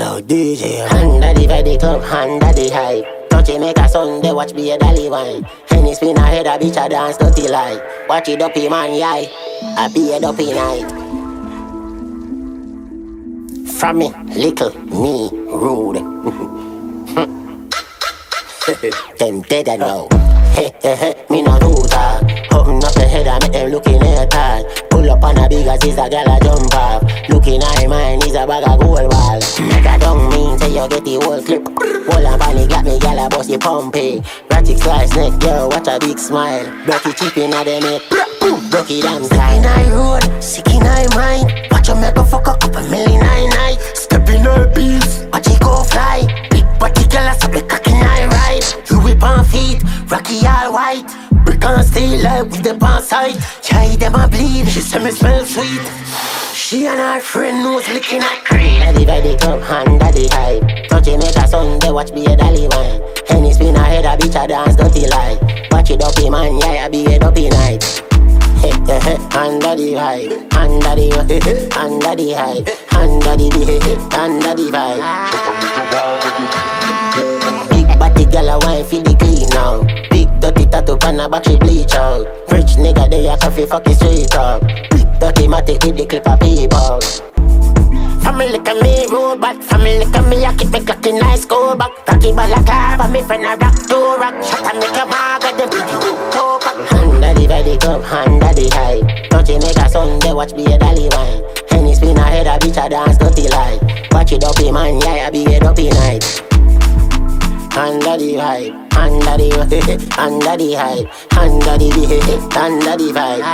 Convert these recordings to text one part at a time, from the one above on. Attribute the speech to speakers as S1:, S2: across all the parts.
S1: Yo, DJ, under the vibe, the club, under the hype. Touch it, make a sound, they watch me a dolly wine. Henny spin ahead, a bitch a dance, dirty like. Watch it up, man, yeah. I be a dopey night. From me, little, me, rude. Them dead I know. Me no do that. Open up the head and make them looking at her. Pull up on a big as is a gal a jump off. Looking at mine is a bag of gold ball. Make a don't mean say you get the whole clip. Wall and panic got me gal a bust the pumpy. Ratchet slice neck, yo, watch a big smile. Brocky chip in a them head. Brocky damn style. In I road, sick in I mind. Watch you make a fuck up a million night. Step in her beats, watch it go fly. Big body gal a suck the cock in I ride. You whip on feet, Rocky all white. Brick on steel like with the pan side. Try them a bleed, she say me smell sweet. She and her friend knows licking at cream. Daddy by the club, under the hype. Touch it, make a sound, they watch me a dolly wine. Henny spin ahead, a bitch a dance dirty like. Watch it up, man, yeah, I be a dopey night. Under the hype, under the under the hype, under the vibe. Big body girl a wine for the clean now. Big dirty tattoo pan a back she bleach out. Rich nigga they a coffee fucking straight up. Big dirty matic with the clip of people. Family look at me roll back, family look at me I keep me clocking nice go back. Cocky ball a car, but me friend a rock to rock. Shot a make a bag of them toe back. Under the body club, under the hype. Touch it make a sound, they watch me a dolly wine. Henny spin ahead, a bitch a dance dirty like. Watch it up, man, yeah, I be a dopey night. Under the hype, under the under the hype, under the vibe.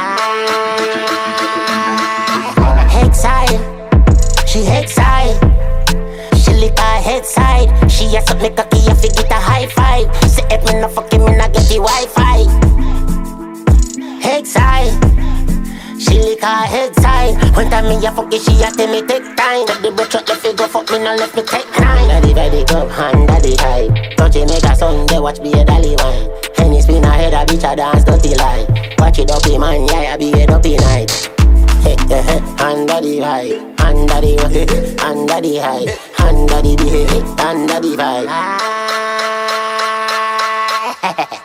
S1: Exile. She head side, she lick her head side. She a suck me cocky, I fi get a high five. Say if me no fucking me no get the Wi-Fi. Head side, she lick her head side. When time me a fuck it, she a tell me take time. Take the bitch out the figure, fuck me no left me take time. Daddy by the club, under the hype. Touch it make a sound, they watch me a dolly wine. Henny spin ahead, a bitch a dance dirty like. Watch it up, man, yeah, I be a dopey night. Under the hype, under the under the hype, under the vibe.